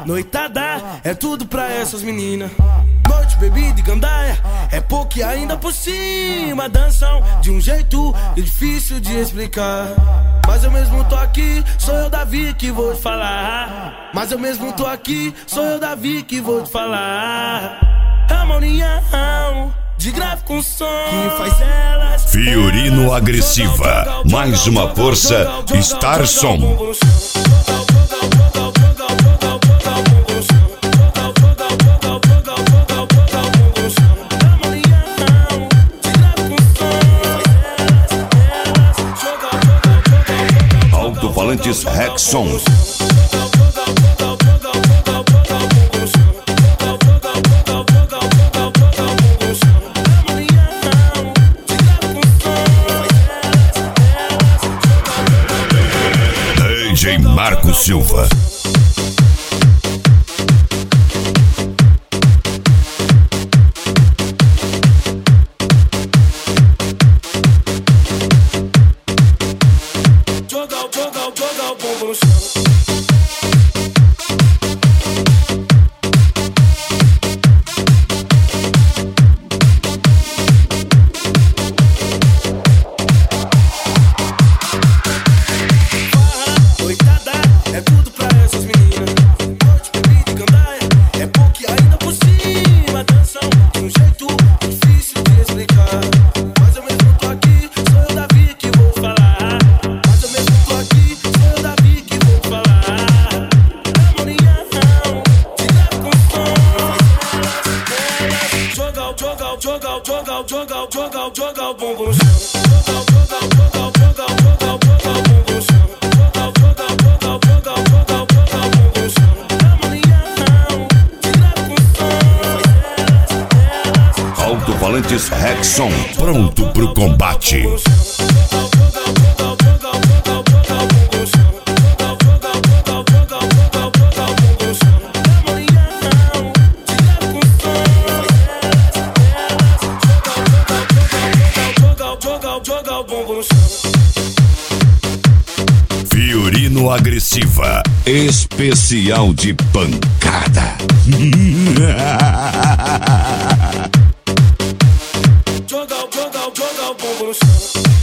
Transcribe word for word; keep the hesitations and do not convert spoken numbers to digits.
noitada, é tudo pra essas meninas. Noite, bebida e gandaia, é pouco e ainda por cima. Dançam de um jeito difícil de explicar. Mas eu mesmo tô aqui, sou eu, Davi, que vou te falar. Mas eu mesmo tô aqui, sou eu, Davi, que vou te falar. É uma união de grave com som que faz elas. Fiorino Agressiva, mais uma força, Star Som. Alto-falantes Rexons. D J Marco Silva. Alto-falantes Rexon, pronto pro combate. Fiorino Agressiva, especial de pancada. Joga, joga, joga o bumbum no chão.